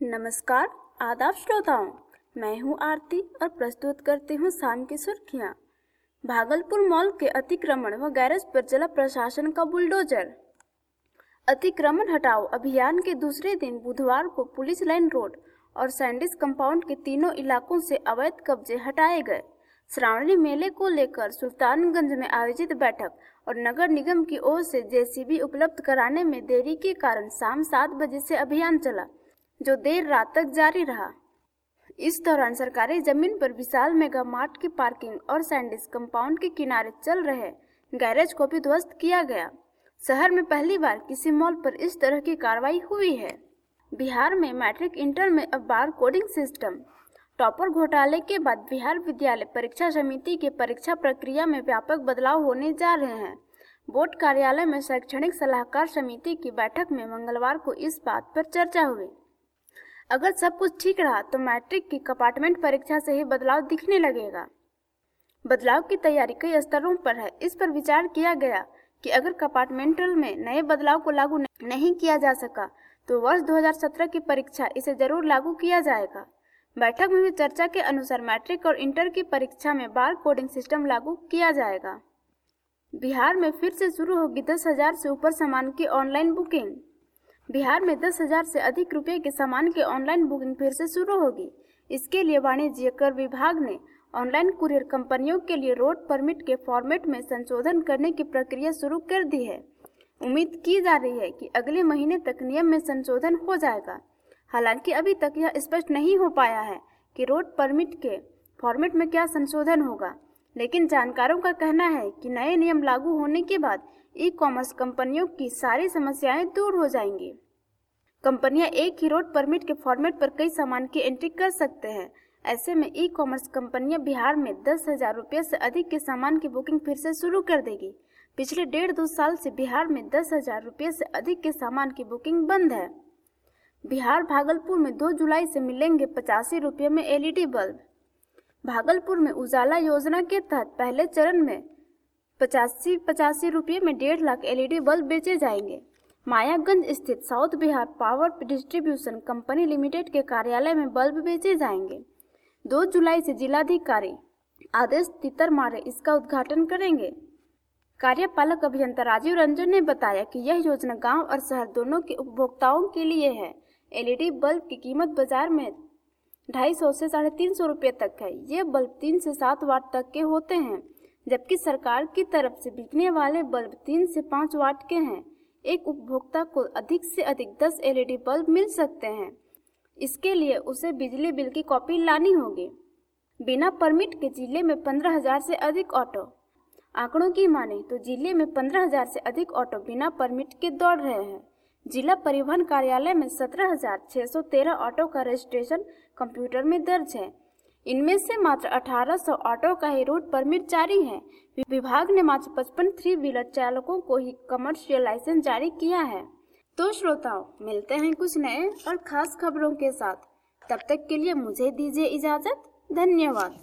नमस्कार, आदाब श्रोताओं। मैं हूं आरती और प्रस्तुत करती हूं शाम की सुर्खियां। भागलपुर मॉल के अतिक्रमण व गैरेज पर चला प्रशासन का बुलडोजर। अतिक्रमण हटाओ अभियान के दूसरे दिन बुधवार को पुलिस लाइन रोड और सैंडिस कंपाउंड के तीनों इलाकों से अवैध कब्जे हटाए गए। श्रावणी मेले को लेकर सुल्तानगंज में आयोजित बैठक और नगर निगम की ओर से जेसीबी उपलब्ध कराने में देरी के कारण शाम 7 बजे से अभियान चला, जो देर रात तक जारी रहा। इस दौरान सरकारी जमीन पर विशाल मेगा मार्ट की पार्किंग और सैंडिस कंपाउंड के किनारे चल रहे गैरेज को भी ध्वस्त किया गया। शहर में पहली बार किसी मॉल पर इस तरह की कार्रवाई हुई है। बिहार में मैट्रिक इंटर में अब बार कोडिंग सिस्टम। टॉपर घोटाले के बाद बिहार विद्यालय परीक्षा समिति की परीक्षा प्रक्रिया में व्यापक बदलाव होने जा रहे हैं। बोर्ड कार्यालय में शैक्षणिक सलाहकार समिति की बैठक में मंगलवार को इस बात पर चर्चा हुई। अगर सब कुछ ठीक रहा तो मैट्रिक की कंपार्टमेंट परीक्षा से ही बदलाव दिखने लगेगा। बदलाव की तैयारी कई स्तरों पर है। इस पर विचार किया गया कि अगर कंपार्टमेंटल में नए बदलाव को लागू नहीं किया जा सका तो वर्ष 2017 की परीक्षा इसे जरूर लागू किया जाएगा। बैठक में भी चर्चा के अनुसार मैट्रिक और इंटर की परीक्षा में बार कोडिंग सिस्टम लागू किया जाएगा। बिहार में फिर से शुरू होगी 10,000 से ऊपर सामान की ऑनलाइन बुकिंग। बिहार में 10,000 से अधिक रुपए के सामान की ऑनलाइन बुकिंग फिर से शुरू होगी। इसके लिए वाणिज्य कर विभाग ने ऑनलाइन कुरियर कंपनियों के लिए रोड परमिट के फॉर्मेट में संशोधन करने की प्रक्रिया शुरू कर दी है। उम्मीद की जा रही है कि अगले महीने तक नियम में संशोधन हो जाएगा। हालांकि अभी तक यह स्पष्ट नहीं हो पाया है कि रोड परमिट के फॉर्मेट में क्या संशोधन होगा, लेकिन जानकारों का कहना है कि नए नियम लागू होने के बाद ई कॉमर्स कंपनियों की सारी समस्याएं दूर हो जाएंगी। कंपनियां एक ही रोड परमिट के फॉर्मेट पर कई सामान की एंट्री कर सकते हैं। ऐसे में ई कॉमर्स कंपनियां बिहार में 10,000 रुपये से अधिक के सामान की बुकिंग फिर से शुरू कर देगी। पिछले 1.5-2 साल से बिहार में 10,000 रुपये से अधिक के सामान की बुकिंग बंद है। बिहार भागलपुर में 2 जुलाई से मिलेंगे 85 रुपये में एलईडी बल्ब। भागलपुर में उजाला योजना के तहत पहले चरण में 85 रुपये में 1.5 लाख एलईडी बल्ब बेचे जाएंगे। मायागंज स्थित south Bihar power distribution company limited के कार्यालय में बल्ब बेचे जाएंगे। 2 जुलाई से जिलाधिकारी आदेश तितरमारे इसका उद्घाटन करेंगे। कार्यपालक अभियंता राजीव रंजन ने बताया कि यह योजना गांव और शहर दोनों के उपभोक्ताओं के लिए है। एलईडी बल्ब की कीमत बाजार में 250 से 350 रुपये तक है। ये बल्ब 3 से 7 वाट तक के होते हैं, जबकि सरकार की तरफ से बिकने वाले बल्ब 3 से 5 वाट के हैं। एक उपभोक्ता को अधिक से अधिक 10 एलईडी बल्ब मिल सकते हैं। इसके लिए उसे बिजली बिल की कॉपी लानी होगी। बिना परमिट के जिले में 15,000 से अधिक ऑटो। आंकड़ों की माने तो जिले में 15,000 से अधिक ऑटो बिना परमिट के दौड़ रहे हैं। जिला परिवहन कार्यालय में 17,613 ऑटो का रजिस्ट्रेशन कंप्यूटर में दर्ज है। इनमें से मात्र 1,800 ऑटो का ही रूट परमिट जारी है। विभाग ने मात्र 55 3 व्हीलर चालकों को ही कमर्शियल लाइसेंस जारी किया है। तो श्रोताओं, मिलते हैं कुछ नए और खास खबरों के साथ। तब तक के लिए मुझे दीजिए इजाजत। धन्यवाद।